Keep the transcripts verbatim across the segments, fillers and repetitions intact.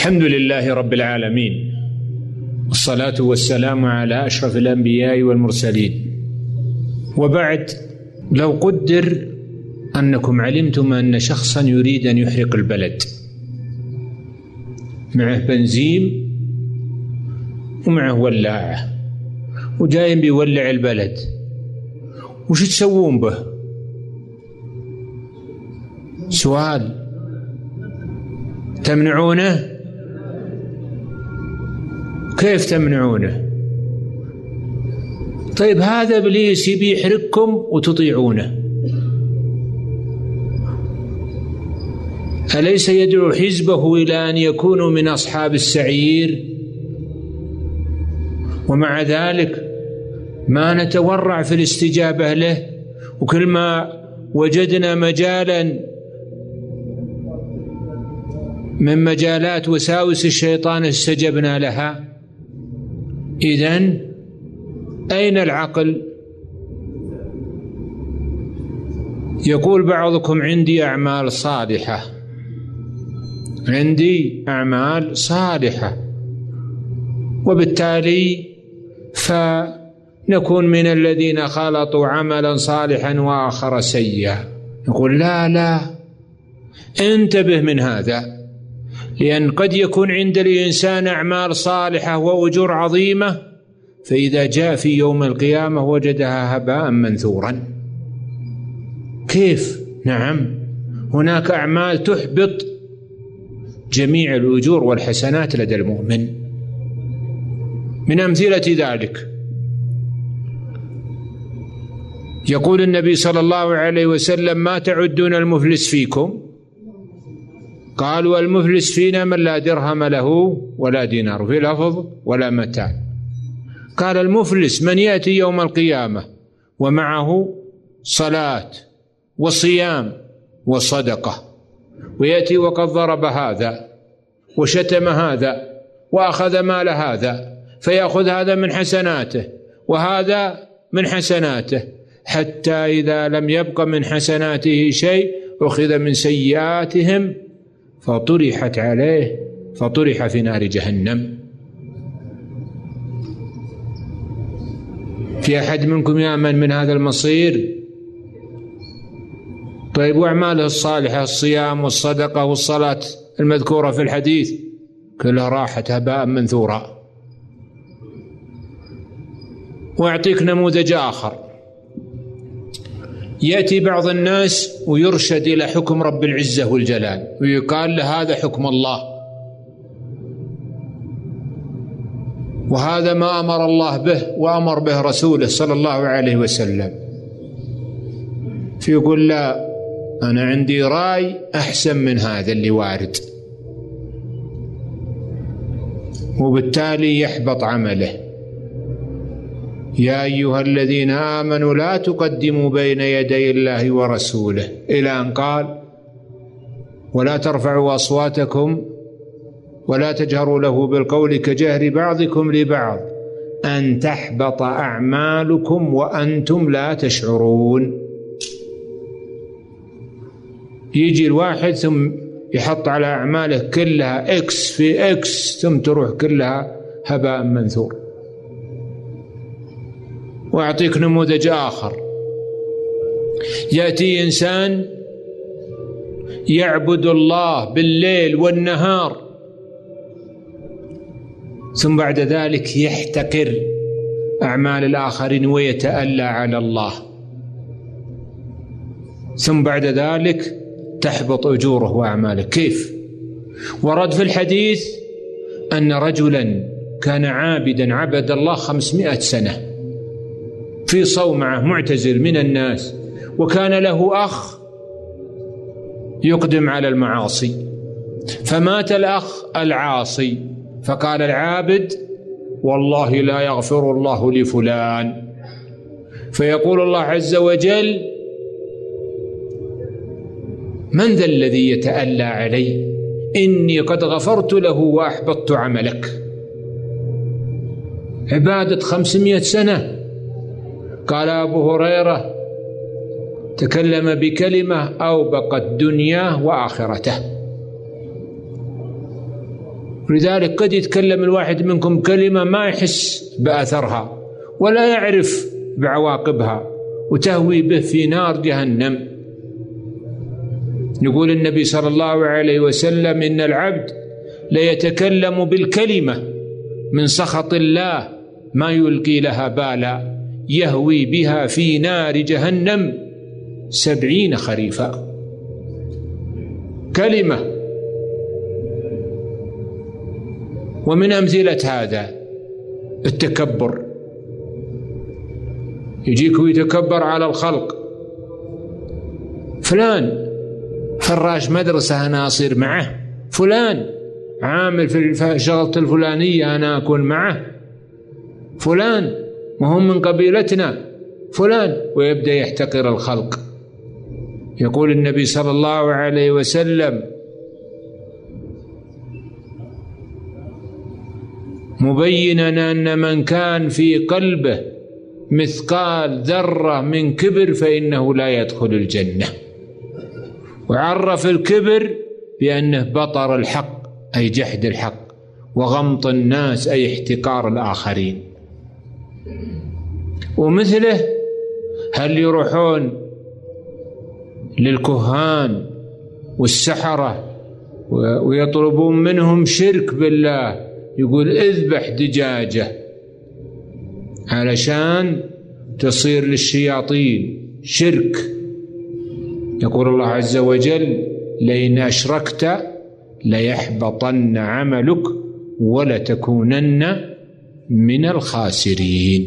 الحمد لله رب العالمين، والصلاة والسلام على أشرف الأنبياء والمرسلين، وبعد. لو قدر أنكم علمتم أن شخصا يريد أن يحرق البلد، معه بنزين ومعه ولاعة وجاي بيولع البلد، وش تسوون به؟ سؤال. تمنعونه؟ كيف تمنعونه؟ طيب هذا إبليس يبي يحرقكم وتطيعونه. أليس يدعو حزبه إلى أن يكونوا من أصحاب السعير؟ ومع ذلك ما نتورع في الاستجابة له، وكل ما وجدنا مجالا من مجالات وساوس الشيطان استجبنا لها. إذن أين العقل؟ يقول بعضكم عندي أعمال صالحة، عندي أعمال صالحة، وبالتالي فنكون من الذين خلطوا عملا صالحا وآخر سيئا. يقول لا لا، انتبه من هذا، لأن قد يكون عند الإنسان أعمال صالحة وأجور عظيمة، فإذا جاء في يوم القيامة وجدها هباء منثورا. كيف؟ نعم، هناك أعمال تحبط جميع الأجور والحسنات لدى المؤمن. من أمثلة ذلك يقول النبي صلى الله عليه وسلم: ما تعدون المفلس فيكم؟ قالوا: المفلس فينا من لا درهم له ولا دينار، في لفظ ولا متاع. قال: المفلس من يأتي يوم القيامة ومعه صلاة وصيام وصدقة، ويأتي وقد ضرب هذا وشتم هذا وأخذ مال هذا، فيأخذ هذا من حسناته وهذا من حسناته، حتى إذا لم يبق من حسناته شيء أخذ من سيئاتهم فطرحت عليه فطرح في نار جهنم. في أحد منكم يأمن من هذا المصير؟ طيب، وأعماله الصالحة الصيام والصدقة والصلاة المذكورة في الحديث كلها راحت هباء منثورا. وأعطيك نموذج آخر. يأتي بعض الناس ويرشد إلى حكم رب العزة والجلال ويقال له هذا حكم الله، وهذا ما أمر الله به وأمر به رسوله صلى الله عليه وسلم. فيقول: لا، أنا عندي رأي أحسن من هذا اللي وارد، وبالتالي يحبط عمله. يا أيها الذين آمنوا لا تقدموا بين يدي الله ورسوله، إلى أن قال: ولا ترفعوا أصواتكم ولا تجهروا له بالقول كجهر بعضكم لبعض أن تحبط أعمالكم وأنتم لا تشعرون. يجي الواحد ثم يحط على أعماله كلها إكس في إكس، ثم تروح كلها هباء منثور. وأعطيك نموذج آخر. يأتي إنسان يعبد الله بالليل والنهار، ثم بعد ذلك يحتقر أعمال الآخرين ويتألى على الله، ثم بعد ذلك تحبط أجوره وأعماله. كيف؟ ورد في الحديث أن رجلا كان عابدا عبد الله خمسمائة سنة في صومعة معتزل من الناس، وكان له أخ يقدم على المعاصي، فمات الأخ العاصي، فقال العابد: والله لا يغفر الله لفلان. فيقول الله عز وجل: من ذا الذي يتألى علي؟ إني قد غفرت له وأحبطت عملك. عبادة خمسمائة سنة. قال أبو هريرة: تكلم بكلمة أوبقت دنياه وآخرته. لذلك قد يتكلم الواحد منكم كلمة ما يحس بأثرها ولا يعرف بعواقبها وتهوي به في نار جهنم. يقول النبي صلى الله عليه وسلم: إن العبد ليتكلم بالكلمة من سخط الله ما يلقي لها بالا يهوي بها في نار جهنم سبعين خريفا. كلمة. ومن أمثلة هذا التكبر، يجيك ويتكبر على الخلق، فلان فراش مدرسة أنا أصير معه، فلان عامل في شغلة الفلانية أنا أكون معه، فلان وهم من قبيلتنا، فلان، ويبدأ يحتقر الخلق. يقول النبي صلى الله عليه وسلم: مبينا أن من كان في قلبه مثقال ذرة من كبر فإنه لا يدخل الجنة. وعرف الكبر بأنه بطر الحق أي جحد الحق، وغمط الناس أي احتقار الآخرين. ومثله هل يروحون للكهان والسحرة ويطلبون منهم شرك بالله، يقول اذبح دجاجة علشان تصير للشياطين شرك. يقول الله عز وجل: لئن أشركت ليحبطن عملك ولتكونن من الخاسرين.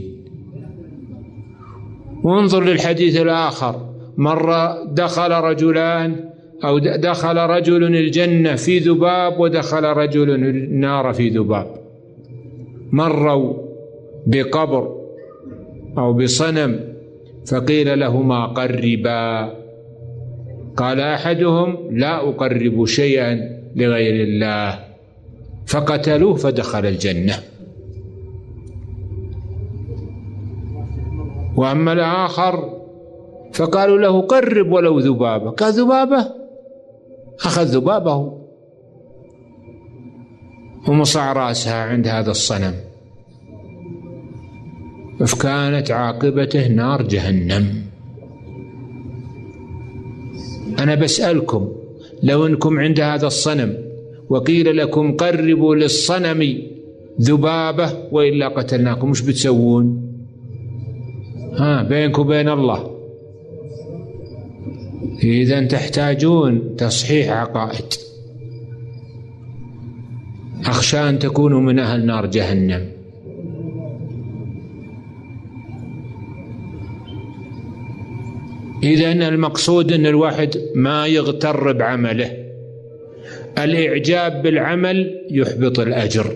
وانظر للحديث الآخر: مرة دخل رجلان أو دخل رجل الجنة في ذباب ودخل رجل النار في ذباب. مروا بقبر أو بصنم فقيل لهما قربا، قال أحدهم: لا أقرب شيئا لغير الله، فقتلوه فدخل الجنة. وأما الآخر فقالوا له: قرب ولو ذبابة، قال: ذبابة؟ أخذ ذبابه ومصع رأسها عند هذا الصنم، فكانت عاقبته نار جهنم. أنا بسألكم: لو أنكم عند هذا الصنم وقيل لكم قربوا للصنم ذبابة وإلا قتلناكم، مش بتسوون؟ ها بينكم وبين الله. إذن تحتاجون تصحيح عقائد. أخشى أن تكونوا من أهل نار جهنم. إذن المقصود أن الواحد ما يغتر بعمله. الإعجاب بالعمل يحبط الأجر،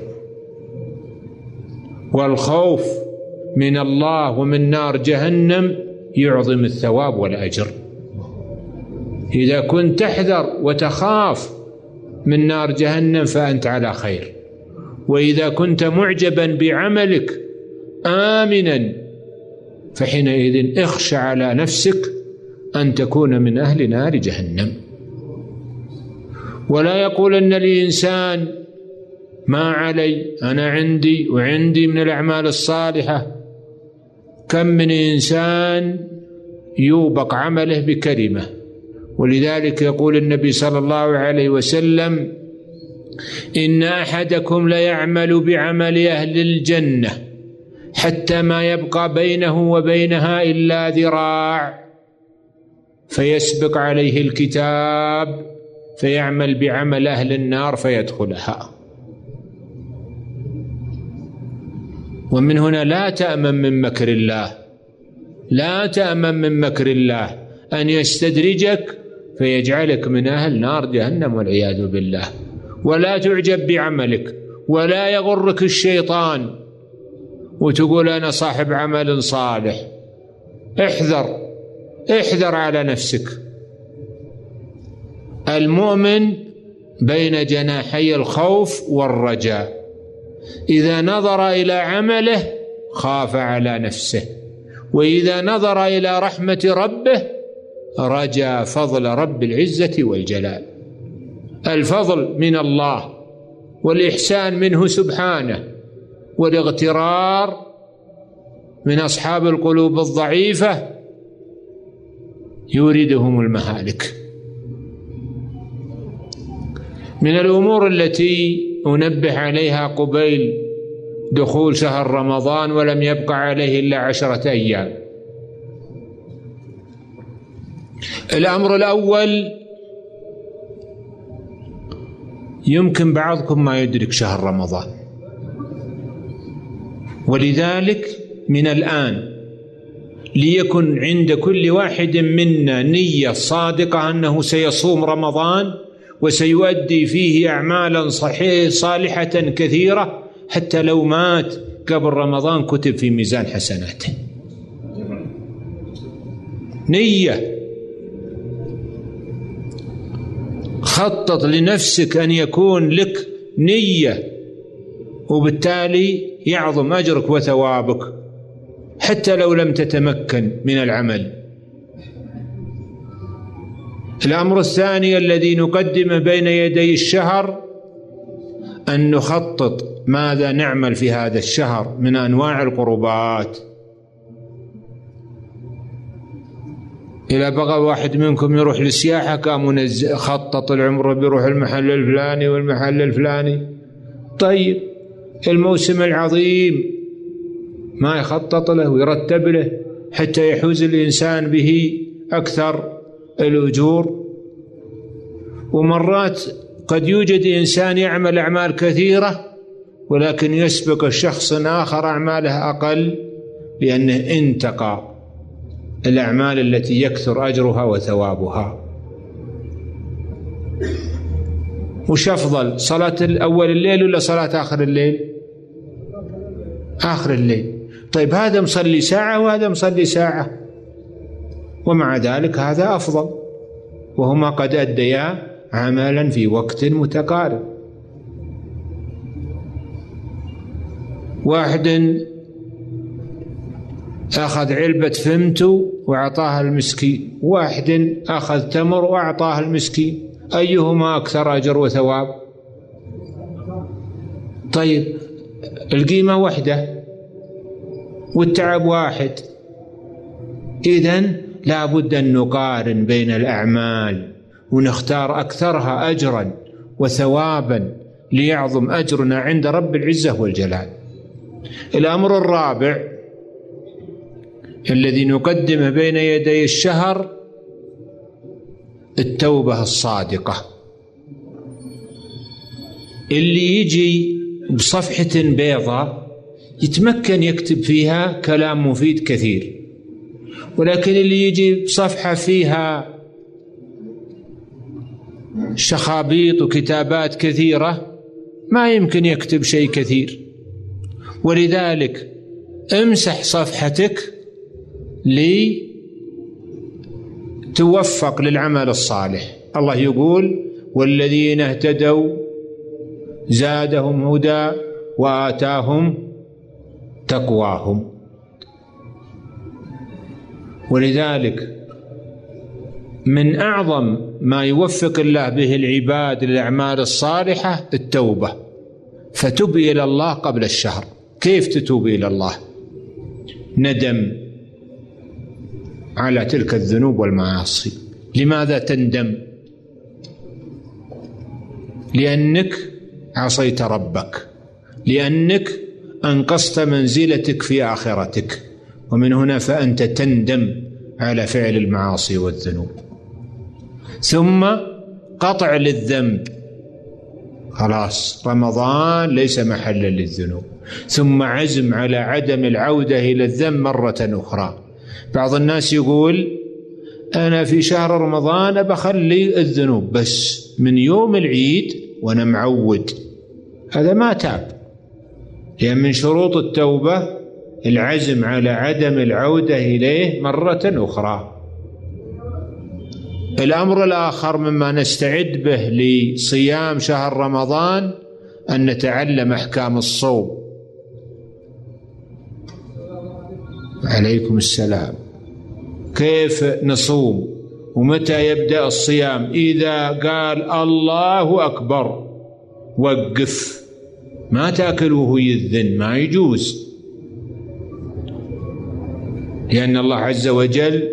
والخوف من الله ومن نار جهنم يعظم الثواب والأجر. إذا كنت تحذر وتخاف من نار جهنم فأنت على خير، وإذا كنت معجبا بعملك آمنا فحينئذ اخشى على نفسك أن تكون من أهل نار جهنم. ولا يقول أن الإنسان ما علي، أنا عندي وعندي من الأعمال الصالحة. كم من إنسان يوبق عمله بكلمة. ولذلك يقول النبي صلى الله عليه وسلم: إن أحدكم ليعمل بعمل أهل الجنة حتى ما يبقى بينه وبينها إلا ذراع، فيسبق عليه الكتاب فيعمل بعمل أهل النار فيدخلها. ومن هنا لا تأمن من مكر الله، لا تأمن من مكر الله أن يستدرجك فيجعلك من أهل نار جهنم والعياذ بالله. ولا تعجب بعملك، ولا يغرك الشيطان وتقول أنا صاحب عمل صالح. احذر احذر على نفسك. المؤمن بين جناحي الخوف والرجاء، إذا نظر إلى عمله خاف على نفسه، وإذا نظر إلى رحمة ربه رجا فضل رب العزة والجلال. الفضل من الله والإحسان منه سبحانه، والاغترار من أصحاب القلوب الضعيفة يوردهم المهالك. من الأمور التي أنبه عليها قبيل دخول شهر رمضان ولم يبقى عليه إلا عشرة أيام: الأمر الأول، يمكن بعضكم ما يدرك شهر رمضان، ولذلك من الآن ليكن عند كل واحد منا نية صادقة أنه سيصوم رمضان وسيؤدي فيه أعمالا صحيحة صالحة كثيرة، حتى لو مات قبل رمضان كتب في ميزان حسناته. نية. خطط لنفسك أن يكون لك نية، وبالتالي يعظم أجرك وثوابك حتى لو لم تتمكن من العمل. الأمر الثاني الذي نقدمه بين يدي الشهر أن نخطط ماذا نعمل في هذا الشهر من أنواع القربات. إذا بغى واحد منكم يروح للسياحة قام خطط العمره بيروح المحل الفلاني والمحل الفلاني. طيب الموسم العظيم ما يخطط له ويرتب له حتى يحوز الإنسان به أكثر الأجور؟ ومرات قد يوجد إنسان يعمل أعمال كثيرة ولكن يسبق الشخص آخر أعماله أقل، لأنه انتقى الأعمال التي يكثر أجرها وثوابها. وش أفضل، صلاة الأول الليل ولا صلاة آخر الليل؟ آخر الليل. طيب هذا مصلي ساعة وهذا مصلي ساعة، ومع ذلك هذا أفضل، وهما قد أديا عملا في وقت متقارب. واحد أخذ علبة فمتو وأعطاها المسكين، واحد أخذ تمر وأعطاها المسكين، أيهما أكثر أجر وثواب؟ طيب القيمة واحدة والتعب واحد، إذن لا بد أن نقارن بين الأعمال ونختار أكثرها أجرا وثوابا ليعظم أجرنا عند رب العزة والجلال. الأمر الرابع الذي نقدمه بين يدي الشهر التوبة الصادقة. اللي يجي بصفحة بيضاء يتمكن يكتب فيها كلام مفيد كثير، ولكن اللي يجي بصفحة فيها شخابيط وكتابات كثيرة ما يمكن يكتب شيء كثير. ولذلك امسح صفحتك لتوفق للعمل الصالح. الله يقول: والذين اهتدوا زادهم هدى وآتاهم تقواهم. ولذلك من أعظم ما يوفق الله به العباد للأعمال الصالحة التوبة. فتب إلى الله قبل الشهر. كيف تتوب إلى الله؟ ندم على تلك الذنوب والمعاصي. لماذا تندم؟ لأنك عصيت ربك، لأنك أنقصت منزلتك في آخرتك، ومن هنا فأنت تندم على فعل المعاصي والذنوب. ثم قطع للذنب، خلاص رمضان ليس محلا للذنوب. ثم عزم على عدم العودة إلى الذنب مرة أخرى. بعض الناس يقول: أنا في شهر رمضان بخلي الذنوب بس من يوم العيد وأنا معود. هذا ما تاب، لأن من شروط التوبة العزم على عدم العودة إليه مرة أخرى. الأمر الآخر مما نستعد به لصيام شهر رمضان أن نتعلم أحكام الصوم. عليكم السلام. كيف نصوم ومتى يبدأ الصيام؟ إذا قال الله أكبر وقف، ما تأكل وهو يذن، ما يجوز، لأن الله عز وجل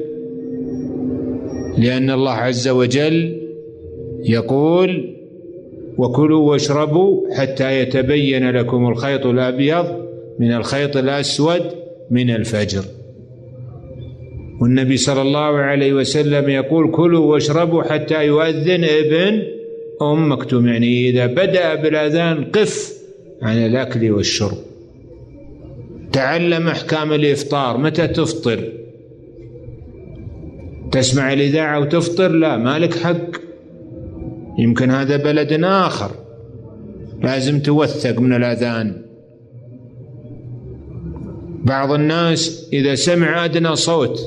لأن الله عز وجل يقول: وكلوا واشربوا حتى يتبين لكم الخيط الأبيض من الخيط الأسود من الفجر. والنبي صلى الله عليه وسلم يقول: كلوا واشربوا حتى يؤذن ابن أم مكتوم، يعني إذا بدأ بالأذان قف عن الأكل والشرب. تعلم أحكام الإفطار، متى تفطر؟ تسمع الإذاعة وتفطر؟ لا، مالك حق، يمكن هذا بلد آخر، لازم توثق من الأذان. بعض الناس إذا سمع أدنى صوت،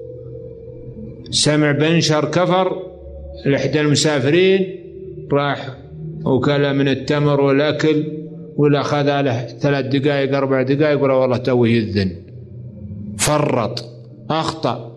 سمع بنشر كفر لإحدى المسافرين، راح وكل من التمر والأكل، ولا أخذ له ثلاث دقائق أربع دقائق، يقول والله توه يذن، فرط، أخطأ.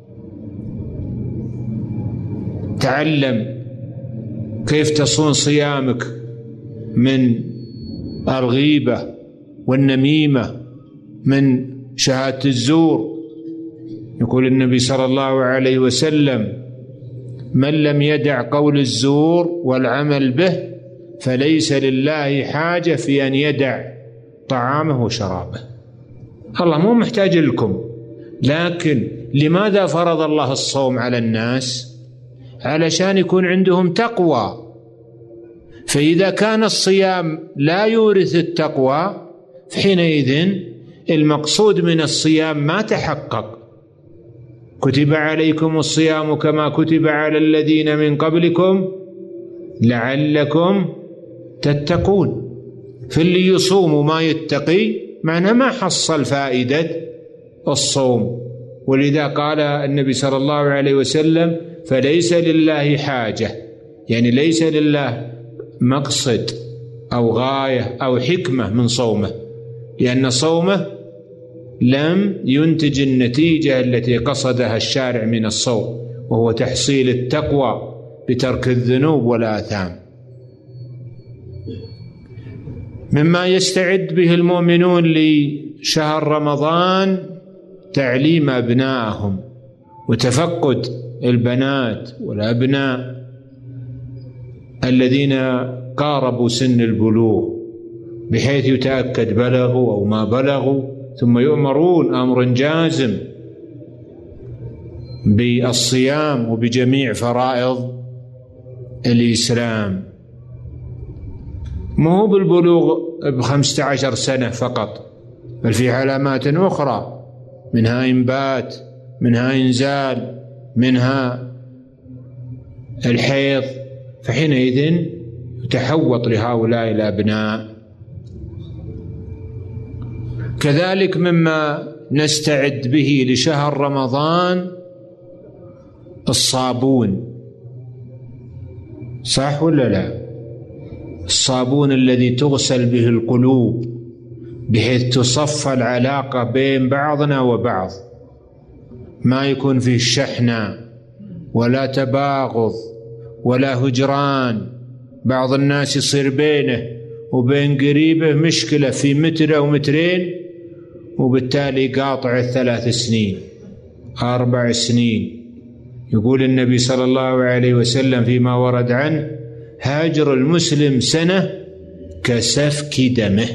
تعلم كيف تصون صيامك من الغيبة والنميمة، من شهادة الزور. يقول النبي صلى الله عليه وسلم: من لم يدع قول الزور والعمل به فليس لله حاجة في أن يدع طعامه وشرابه. الله مو محتاج لكم، لكن لماذا فرض الله الصوم على الناس؟ علشان يكون عندهم تقوى. فإذا كان الصيام لا يورث التقوى، فحينئذ المقصود من الصيام ما تحقق. كتب عليكم الصيام كما كتب على الذين من قبلكم لعلكم تتقون. فاللي يصوم وما يتقي معناه ما حصل فائدة الصوم. ولذا قال النبي صلى الله عليه وسلم: فليس لله حاجة، يعني ليس لله مقصد أو غاية أو حكمة من صومه، لأن صومه لم ينتج النتيجة التي قصدها الشارع من الصوم، وهو تحصيل التقوى بترك الذنوب والآثام. مما يستعد به المؤمنون لشهر رمضان تعليم أبنائهم وتفقد البنات والأبناء الذين قاربوا سن البلوغ، بحيث يتأكد بلغوا أو ما بلغوا، ثم يؤمرون أمر جازم بالصيام وبجميع فرائض الإسلام. مو بالبلوغ بخمسة عشر سنة فقط، بل في علامات أخرى، منها إنبات، منها إنزال، منها الحيض، فحينئذ يتحوط لهؤلاء الأبناء. كذلك مما نستعد به لشهر رمضان الصابون، صح ولا لا؟ الصابون الذي تغسل به القلوب بحيث تصفى العلاقة بين بعضنا وبعض، ما يكون فيه شحنة ولا تباغض ولا هجران. بعض الناس يصير بينه وبين قريبه مشكلة في متر أو مترين، وبالتالي قاطع الثلاث سنين أربع سنين. يقول النبي صلى الله عليه وسلم فيما ورد عنه: هاجر المسلم سنة كسفك دمه.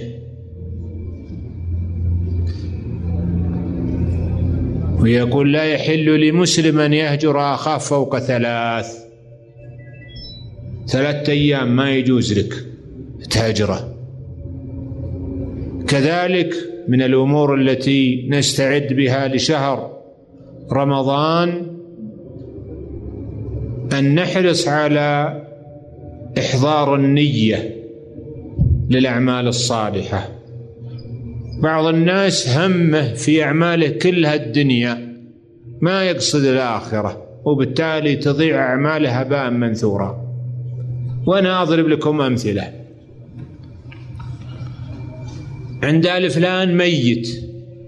ويقول: لا يحل لمسلم أن يهجر أخاه فوق ثلاث ثلاثة أيام ما يجوز لك تهجره. كذلك من الأمور التي نستعد بها لشهر رمضان أن نحرص على إحضار النية للأعمال الصالحة. بعض الناس همه في أعماله كلها الدنيا، ما يقصد الآخرة، وبالتالي تضيع أعماله هباء منثورا. وأنا أضرب لكم أمثلة. عند آل فلان ميت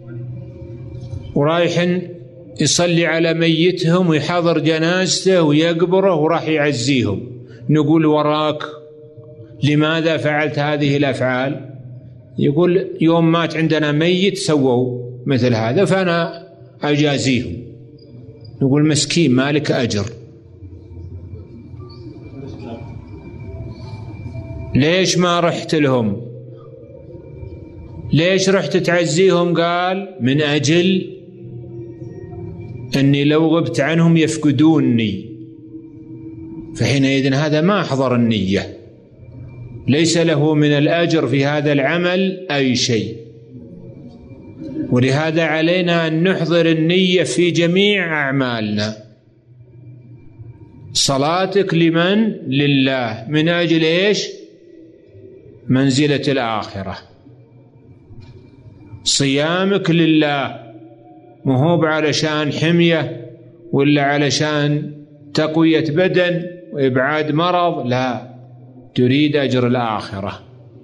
ورايح يصلي على ميتهم ويحضر جنازته ويقبره وراح يعزيهم، نقول وراك لماذا فعلت هذه الأفعال؟ يقول يوم مات عندنا ميت سووا مثل هذا فأنا أجازيهم. نقول مسكين مالك أجر، ليش ما رحت لهم؟ ليش رحت تعزيهم؟ قال من أجل أني لو غبت عنهم يفقدوني، فحينئذ هذا ما أحضر النية، ليس له من الأجر في هذا العمل أي شيء. ولهذا علينا أن نحضر النية في جميع أعمالنا. صلاتك لمن؟ لله، من أجل إيش؟ منزلة الآخرة. صيامك لله، مهوب علشان حمية ولا علشان تقوية بدن وإبعاد مرض، لا، تريد أجر الآخرة.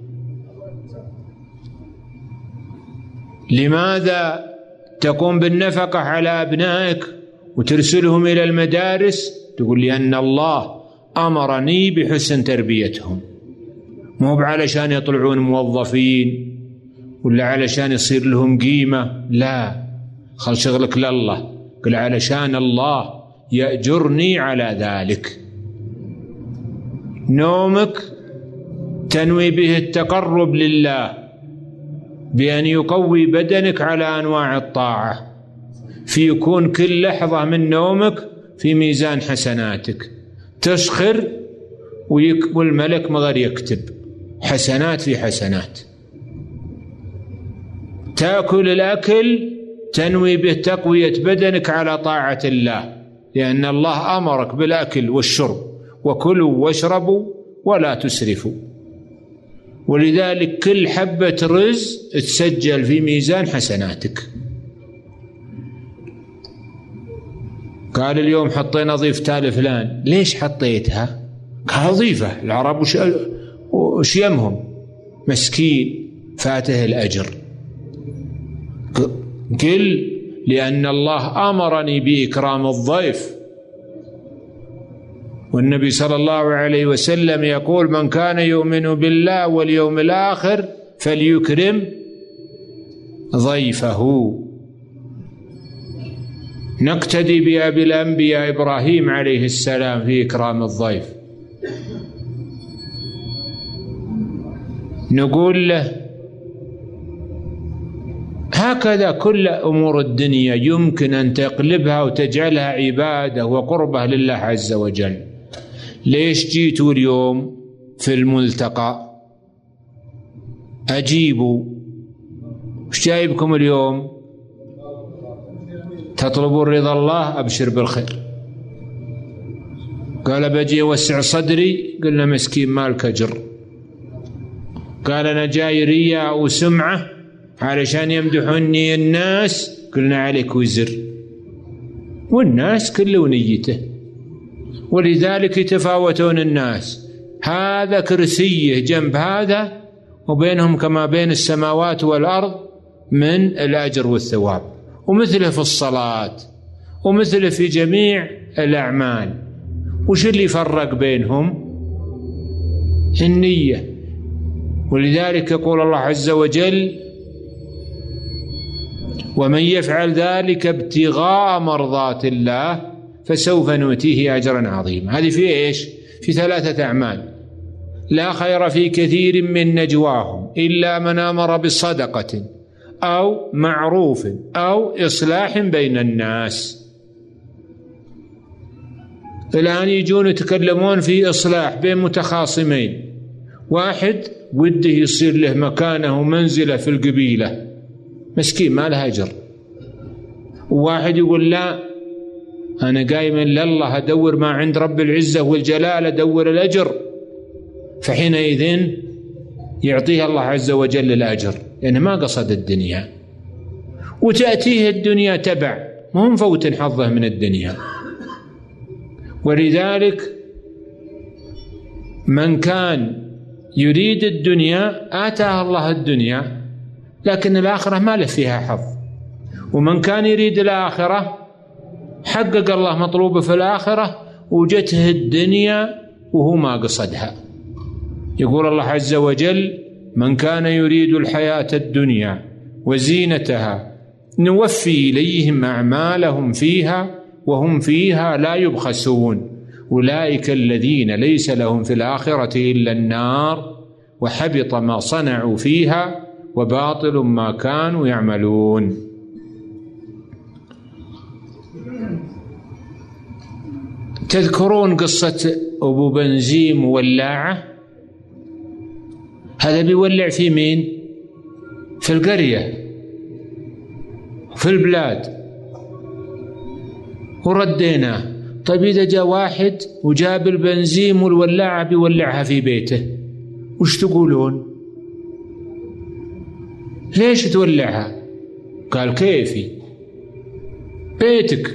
لماذا تقوم بالنفقة على أبنائك وترسلهم إلى المدارس؟ تقول لأن الله أمرني بحسن تربيتهم، مو علشان يطلعون موظفين ولا علشان يصير لهم قيمة، لا، خل شغلك لله، قل علشان الله يأجرني على ذلك. نومك تنوي به التقرب لله بأن يقوي بدنك على أنواع الطاعة، فيكون كل لحظة من نومك في ميزان حسناتك. تسخر والملك مغير يكتب حسنات في حسنات. تأكل الأكل تنوي به تقوية بدنك على طاعة الله، لأن الله أمرك بالأكل والشرب، وكلوا واشربوا ولا تسرفوا. ولذلك كل حبة رز تسجل في ميزان حسناتك. قال اليوم حطينا ضيفتها لفلان، ليش حطيتها؟ قال ضيفة، العرب وش يمهم؟ مسكين فاته الأجر. قل لأن الله أمرني بإكرام الضيف، والنبي صلى الله عليه وسلم يقول من كان يؤمن بالله واليوم الآخر فليكرم ضيفه. نقتدي بأبي الأنبياء إبراهيم عليه السلام في إكرام الضيف، نقول له هكذا كل أمور الدنيا يمكن أن تقلبها وتجعلها عبادة وقربة لله عز وجل. ليش جيتوا اليوم في الملتقى؟ أجيبوا، وش جايبكم اليوم؟ تطلبون رضا الله؟ أبشر بالخير. قال بجي وسع صدري، قلنا مسكين مالك أجر. قال أنا جاي رياء وسمعة علشان يمدحوني الناس، قلنا عليك وزر، والناس كله نيته. ولذلك يتفاوتون الناس، هذا كرسيه جنب هذا وبينهم كما بين السماوات والأرض من الأجر والثواب. ومثله في الصلاة ومثله في جميع الأعمال. وش اللي يفرق بينهم؟ النية. ولذلك يقول الله عز وجل ومن يفعل ذلك ابتغاء مرضات الله فسوف نؤتيه أجرا عظيما. هذه في إيش؟ في ثلاثة أعمال. لا خير في كثير من نجواهم إلا من أمر بصدقة أو معروف أو إصلاح بين الناس. الآن يجون يتكلمون في إصلاح بين متخاصمين، واحد وده يصير له مكانه ومنزله في القبيلة، مسكين ما له أجر. وواحد يقول لا، أنا قايما لله أدور ما عند رب العزة والجلال، أدور الأجر، فحينئذ يعطيه الله عز وجل الأجر، لأنه ما قصد الدنيا. وتأتيه الدنيا تبع، مو مفوت حظه من الدنيا. ولذلك من كان يريد الدنيا آتاه الله الدنيا، لكن الآخرة ما له فيها حظ. ومن كان يريد الآخرة حقق الله مطلوبه في الآخرة وجته الدنيا وهو ما قصدها. يقول الله عز وجل: من كان يريد الحياة الدنيا وزينتها نوفي إليهم أعمالهم فيها وهم فيها لا يبخسون أولئك الذين ليس لهم في الآخرة إلا النار وحبط ما صنعوا فيها وباطل ما كانوا يعملون. تذكرون قصة أبو بنزيم ولاعة؟ هذا بيولع في مين؟ في القرية في البلاد، ورديناه. طيب إذا جاء واحد وجاب البنزيم والولاعة بيولعها في بيته، وش تقولون؟ ليش تولعها؟ قال: كيفي بيتك.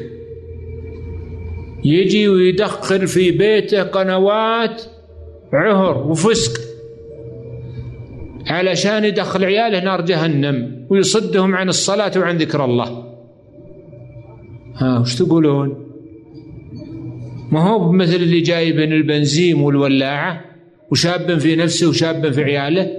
يجي ويدخل في بيته قنوات عهر وفسق علشان يدخل عياله نار جهنم ويصدهم عن الصلاة وعن ذكر الله. ها وش تقولون؟ ما هو مثل اللي جايب البنزيم والولاعة وشاب في نفسه وشاب في عياله.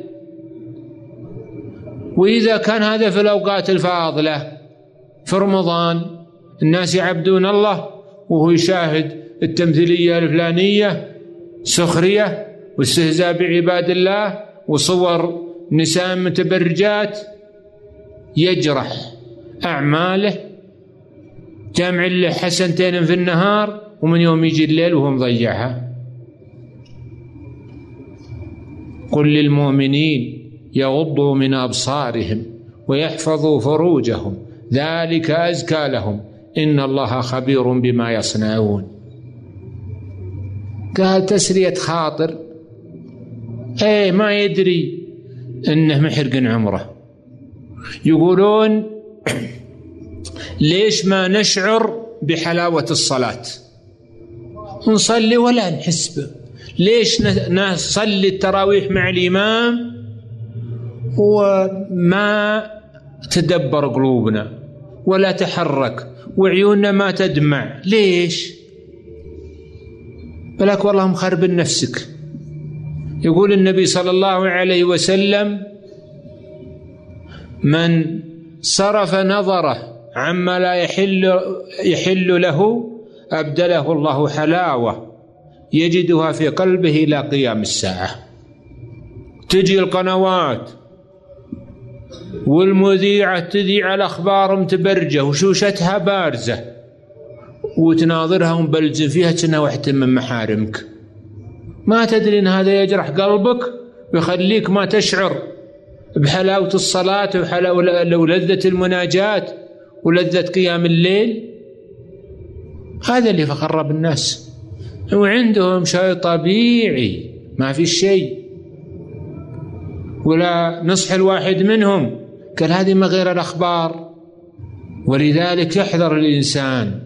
وإذا كان هذا في الأوقات الفاضلة في رمضان الناس يعبدون الله وهو يشاهد التمثيلية الفلانية سخرية واستهزاء بعباد الله وصور نساء متبرجات، يجرح أعماله، جامع له حسنتين في النهار ومن يوم يجي الليل وهو مضيعها. قل للمؤمنين يغضوا من أبصارهم ويحفظوا فروجهم ذلك أزكى لهم إن الله خبير بما يصنعون. قال تسرية خاطر، ايه ما يدري انه محرق عمره. يقولون ليش ما نشعر بحلاوة الصلاة؟ نصلي ولا نحس به. ليش نصلي التراويح مع الإمام وما تدبر قلوبنا ولا تحرك وعيوننا ما تدمع؟ ليش؟ بلاك والله مخرب نفسك. يقول النبي صلى الله عليه وسلم: من صرف نظره عما لا يحل, يحل له أبدله الله حلاوة يجدها في قلبه إلى قيام الساعة. تجي القنوات والمذيعة تذيع الأخبار متبرجة وشوشتها بارزة وتناظرها ومبلز فيها كأنها واحدة من محارمك، ما تدري أن هذا يجرح قلبك ويخليك ما تشعر بحلاوة الصلاة ولذة المناجاة ولذة قيام الليل. هذا اللي فخرب الناس، وعندهم شيء طبيعي ما في شيء. ولا نصح الواحد منهم قال هذه ما غير الأخبار. ولذلك يحذر الإنسان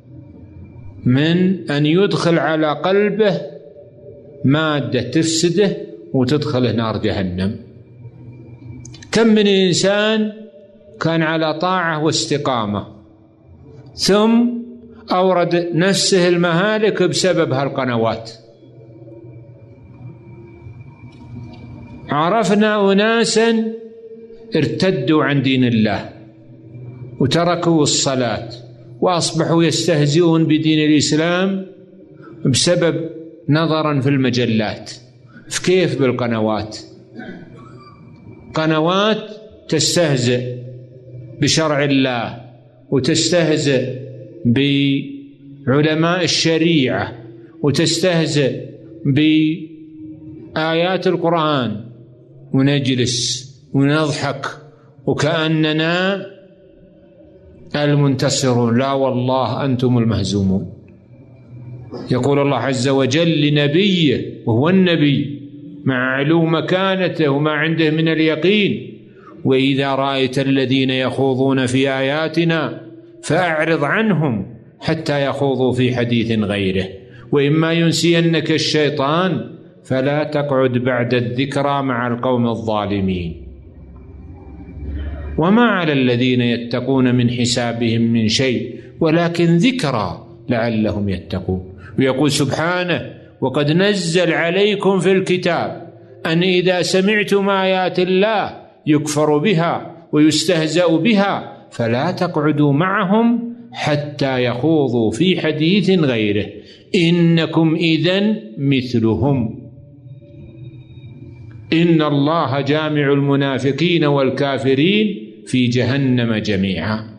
من أن يدخل على قلبه مادة تفسده وتدخله نار جهنم. كم من إنسان كان على طاعة واستقامة ثم أورد نفسه المهالك بسبب هالقنوات. عرفنا أناسا ارتدوا عن دين الله وتركوا الصلاة وأصبحوا يستهزئون بدين الإسلام بسبب نظرا في المجلات. كيف بالقنوات؟ قنوات تستهزئ بشرع الله وتستهزئ بعلماء الشريعة وتستهزئ بآيات القرآن، ونجلس ونضحك وكأننا المنتصرون. لا والله أنتم المهزومون. يقول الله عز وجل لنبيه وهو النبي مع علو مكانته وما عنده من اليقين: وإذا رأيت الذين يخوضون في آياتنا فأعرض عنهم حتى يخوضوا في حديث غيره وإما ينسينك الشيطان فلا تقعد بعد الذكرى مع القوم الظالمين. وما على الذين يتقون من حسابهم من شيء ولكن ذكرى لعلهم يتقون. ويقول سبحانه: وقد نزل عليكم في الكتاب أن إذا سمعتم آيات الله يكفر بها ويستهزأ بها فلا تقعدوا معهم حتى يخوضوا في حديث غيره إنكم إذن مثلهم إن الله جامع المنافقين والكافرين في جهنم جميعا.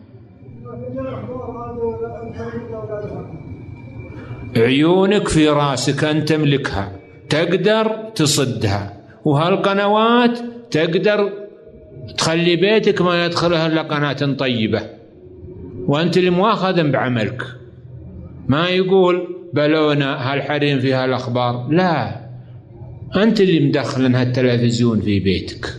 عيونك في راسك أن تملكها، تقدر تصدها، وهالقنوات تقدر تخلي بيتك ما يدخلها إلا قناة طيبة، وأنت اللي مواخذ بعملك. ما يقول بلونا هالحريم فيها الأخبار، لا، أنت اللي مدخل هالتلفزيون في بيتك،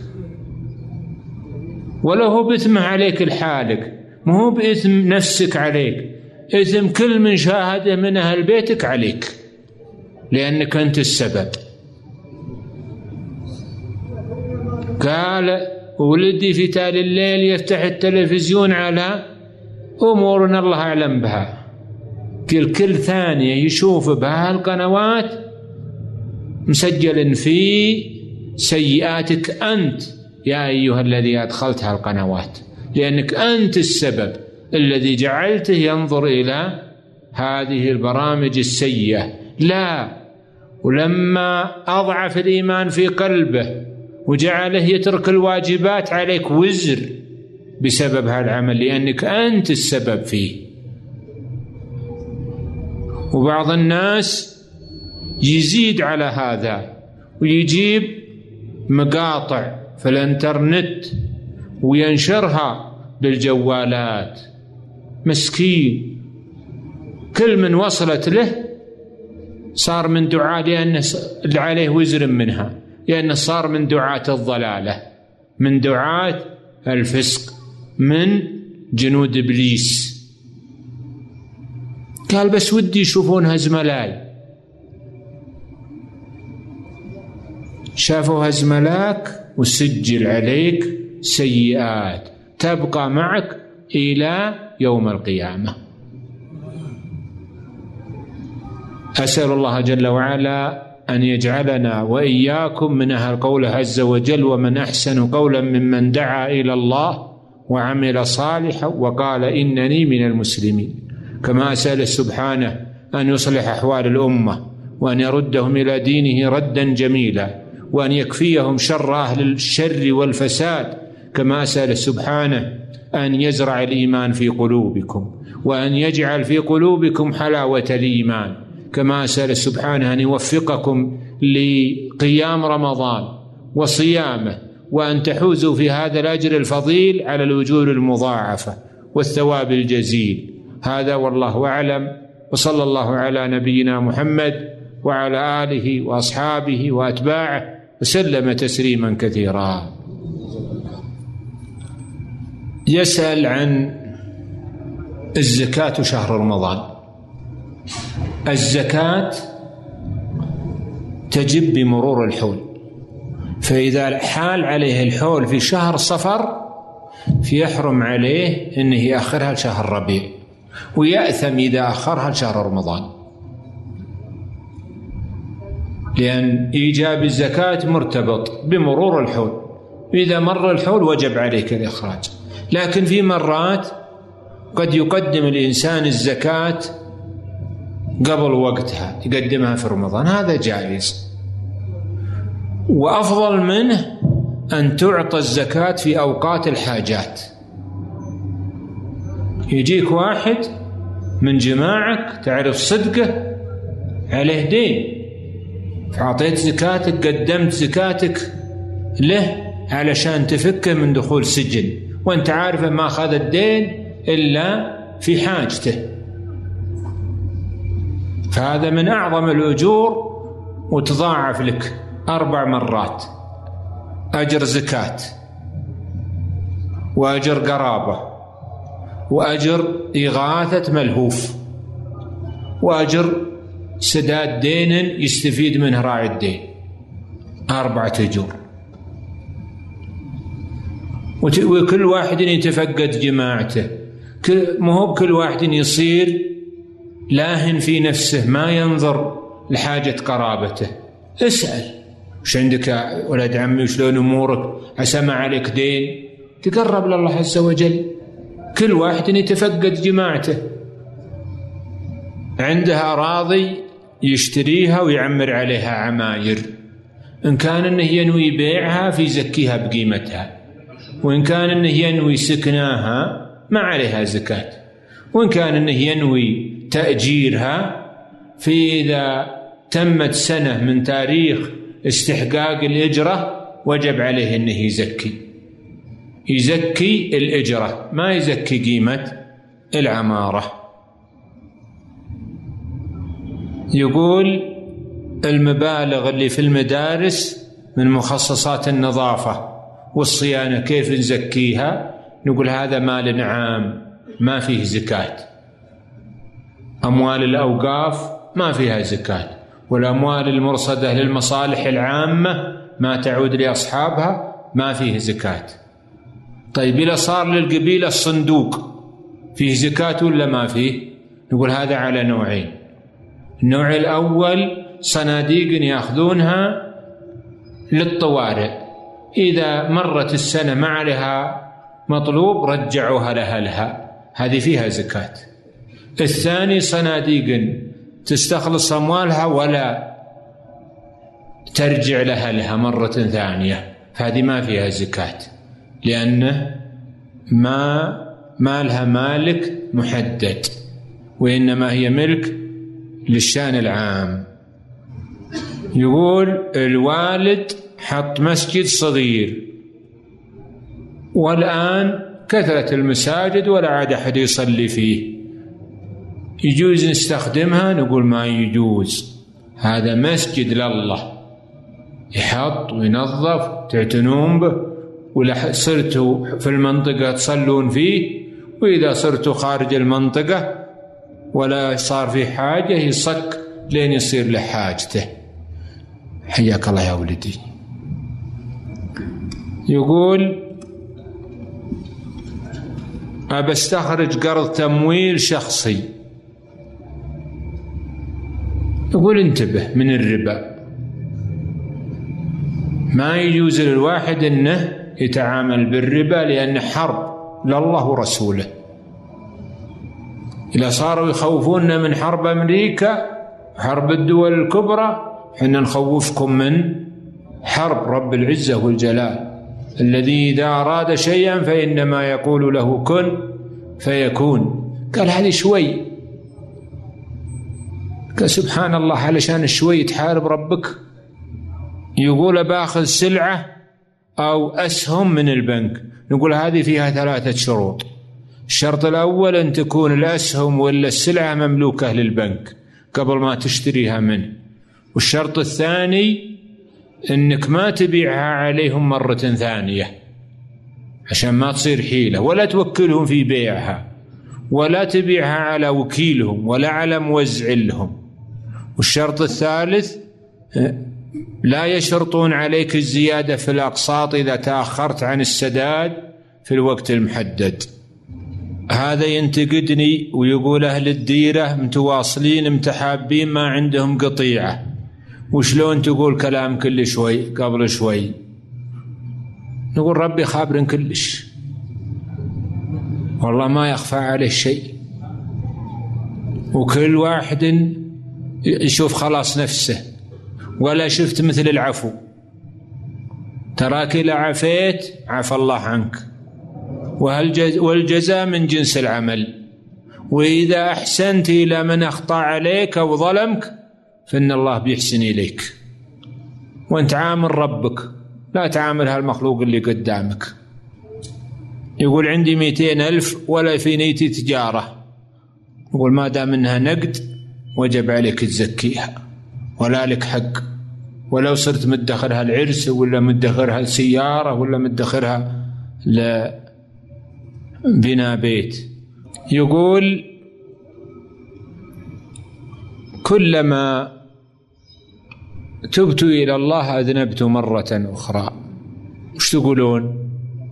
ولو هو بإثمه عليك الحالق، ما هو بإثم نفسك عليك، إثم كل من شاهده من أهل بيتك عليك، لأنك أنت السبب. قال ولدي في تالي الليل يفتح التلفزيون على أمور الله أعلم بها، كل كل ثانية يشوف بها القنوات مسجل في سيئاتك أنت يا أيها الذي أدخلت هالقنوات، لأنك أنت السبب الذي جعلته ينظر إلى هذه البرامج السيئة. لا، ولما أضعف الإيمان في قلبه وجعله يترك الواجبات عليك وزر بسبب هالعمل، لأنك أنت السبب فيه. وبعض الناس يزيد على هذا ويجيب مقاطع في الانترنت وينشرها بالجوالات، مسكين كل من وصلت له صار من دعاء، لأنه اللي عليه وزر منها، لأنه صار من دعاة الضلالة، من دعاة الفسق، من جنود إبليس. قال بس ودي يشوفونها زملاي، شافوها زملاك وسجل عليك سيئات تبقى معك إلى يوم القيامة. أسأل الله جل وعلا أن يجعلنا وإياكم من أهل قوله عز وجل: ومن أحسن قولا ممن دعا إلى الله وعمل صالحا وقال إنني من المسلمين. كما أسأل سبحانه أن يصلح أحوال الأمة وأن يردهم إلى دينه ردا جميلا، وأن يكفيهم شر أهل الشر والفساد. كما أسأل سبحانه أن يزرع الإيمان في قلوبكم وأن يجعل في قلوبكم حلاوة الإيمان. كما أسأل سبحانه أن يوفقكم لقيام رمضان وصيامه، وأن تحوزوا في هذا الأجر الفضيل على الأجور المضاعفة والثواب الجزيل. هذا والله أعلم، وصلى الله على نبينا محمد وعلى آله وأصحابه وأتباعه وسلم تسليما كثيرا. يسأل عن الزكاة شهر رمضان. الزكاة تجب بمرور الحول، فإذا حال عليه الحول في شهر صفر فيحرم عليه أنه يأخرها لشهر ربيع، ويأثم إذا أخرها لشهر رمضان، لأن إيجاب الزكاة مرتبط بمرور الحول، إذا مر الحول وجب عليك الإخراج. لكن في مرات قد يقدم الإنسان الزكاة قبل وقتها، يقدمها في رمضان، هذا جائز، وأفضل منه أن تعطى الزكاة في أوقات الحاجات. يجيك واحد من جماعك تعرف صدقه عليه دين، فأعطيت زكاتك، قدمت زكاتك له علشان تفكه من دخول سجن، وانت عارف ما أخذ الدين إلا في حاجته، فهذا من أعظم الأجور، وتضاعف لك أربع مرات أجر زكاة، وأجر قرابة، وأجر إغاثة ملهوف، وأجر سداد دين يستفيد منه راعي الدين، أربعة أجور. وكل واحد يتفقد جماعته، ما هو بكل واحد يصير لاهن في نفسه ما ينظر لحاجة قرابته. اسأل وش عندك ولد عمي وشلون أمورك، عسى ما عليك دين، تقرب لله عز وجل. كل واحد يتفقد جماعته، عندها أراضي يشتريها ويعمر عليها عماير، إن كان أنه ينوي بيعها فيزكيها بقيمتها، وإن كان أنه ينوي سكناها ما عليها زكاة، وإن كان أنه ينوي تأجيرها فإذا تمت سنة من تاريخ استحقاق الإجرة وجب عليه أنه يزكي يزكي الإجرة، ما يزكي قيمة العمارة. يقول المبالغ اللي في المدارس من مخصصات النظافة والصيانة كيف نزكيها؟ نقول هذا مال عام ما فيه زكاة. أموال الأوقاف ما فيها زكاة، والأموال المرصدة للمصالح العامة ما تعود لأصحابها ما فيه زكاة. طيب إذا صار للقبيلة الصندوق فيه زكاة ولا ما فيه؟ نقول هذا على نوعين. النوع الأول صناديق يأخذونها للطوارئ، إذا مرت السنة ما عليها مطلوب رجعوها لها لها، هذه فيها زكاة. الثاني صناديق تستخلص أموالها ولا ترجع لها لها مرة ثانية، هذه ما فيها زكاة، لأنه ما مالها مالك محدد، وإنما هي ملك للشأن العام. يقول الوالد حط مسجد صغير والآن كثرت المساجد ولا عاد أحد يصلي فيه، يجوز نستخدمها؟ نقول ما يجوز، هذا مسجد لله، يحط وينظف تعتنون به، ولا صرتوا في المنطقة تصلون فيه، وإذا صرتوا خارج المنطقة ولا صار في حاجة يصك لين يصير له حاجته. حياك الله يا ولدي. يقول أبى استخرج قرض تمويل شخصي، يقول انتبه من الربا، ما يجوز للواحد أنه يتعامل بالربا لأنه حرب لله ورسوله. إذا صاروا يخوفوننا من حرب أمريكا حرب الدول الكبرى، حنا نخوفكم من حرب رب العزة والجلال الذي إذا أراد شيئا فإنما يقول له كن فيكون. قال هذه شوي، قال سبحان الله علشان شوي تحارب ربك. يقول باخذ سلعة أو أسهم من البنك، نقول هذه فيها ثلاثة شروط. الشرط الأول أن تكون الأسهم ولا السلعة مملوكة للبنك قبل ما تشتريها منه، والشرط الثاني أنك ما تبيعها عليهم مرة ثانية عشان ما تصير حيلة، ولا توكلهم في بيعها، ولا تبيعها على وكيلهم ولا على موزع لهم. والشرط الثالث لا يشرطون عليك الزيادة في الأقساط إذا تأخرت عن السداد في الوقت المحدد. هذا ينتقدني ويقول أهل الديرة متواصلين متحابين ما عندهم قطيعة، وشلون تقول كلام كل شوي قبل شوي؟ نقول ربي خابر كلش، والله ما يخفى عليه شيء، وكل واحد يشوف خلاص نفسه، ولا شفت مثل العفو، تراك إذا عفيت عفى الله عنك، والجزاء من جنس العمل، وإذا أحسنت إلى من أخطأ عليك أو ظلمك فإن الله بيحسن إليك، وأنت عامل ربك لا تعامل هالمخلوق اللي قدامك. يقول عندي مئتين ألف ولا في نيتي تجارة، يقول ما دام منها نقد وجب عليك تزكيها ولا لك حق، ولو صرت مدخرها العرس ولا مدخرها السيارة ولا مدخرها لبناء بيت. يقول كلما تبت إلى الله أذنبت مرة أخرى. وش تقولون؟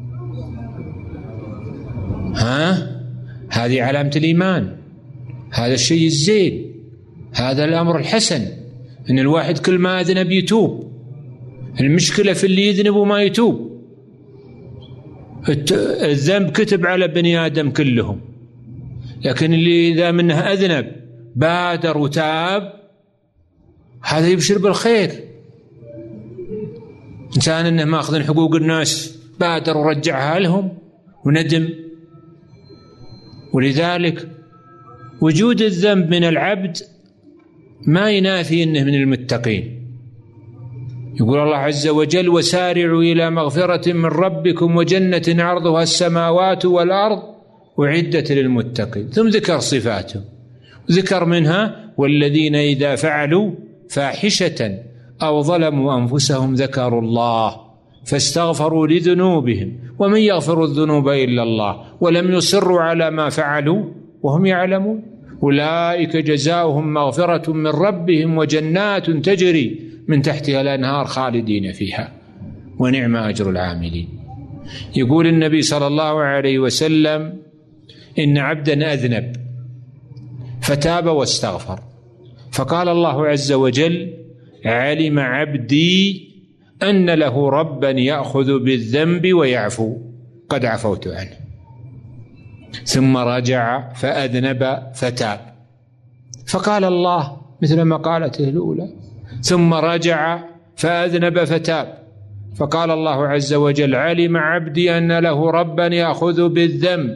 ها؟ هذه علامة الإيمان، هذا الشيء الزين، هذا الأمر الحسن، إن الواحد كل ما أذنب يتوب. المشكلة في اللي يذنب وما يتوب. الذنب كتب على بني آدم كلهم، لكن اللي إذا منه أذنب بادر وتاب هذا يبشر بالخير. إنسان إنه ماخذ حقوق الناس بادر ورجعها لهم وندم. ولذلك وجود الذنب من العبد ما ينافي إنه من المتقين. يقول الله عز وجل: وسارعوا إلى مغفرة من ربكم وجنة عرضها السماوات والأرض أعدت للمتقين. ثم ذكر صفاته، ذكر منها: والذين إذا فعلوا فاحشة أو ظلموا أنفسهم ذكروا الله فاستغفروا لذنوبهم ومن يغفر الذنوب إلا الله ولم يصروا على ما فعلوا وهم يعلمون أولئك جزاؤهم مغفرة من ربهم وجنات تجري من تحتها الأنهار خالدين فيها ونعم أجر العاملين. يقول النبي صلى الله عليه وسلم: إن عبدا أذنب فتاب واستغفر، فقال الله عز وجل: علم عبدي أن له ربا يأخذ بالذنب ويعفو قد عفوت عنه. ثم رجع فأذنب فتاب، فقال الله مثل ما قالته الأولى: ثم رجع فأذنب فتاب، فقال الله عز وجل: علم عبدي أن له ربا يأخذ بالذنب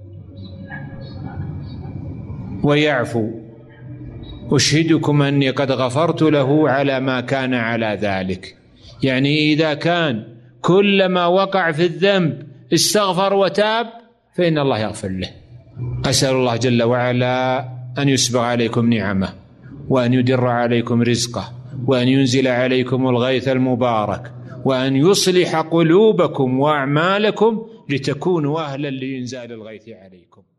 ويعفو أشهدكم أني قد غفرت له على ما كان على ذلك. يعني إذا كان كلما وقع في الذنب استغفر وتاب فإن الله يغفر له. أسأل الله جل وعلا أن يسبغ عليكم نعمه وأن يدر عليكم رزقه وأن ينزل عليكم الغيث المبارك وأن يصلح قلوبكم وأعمالكم لتكونوا أهلا لإنزال الغيث عليكم.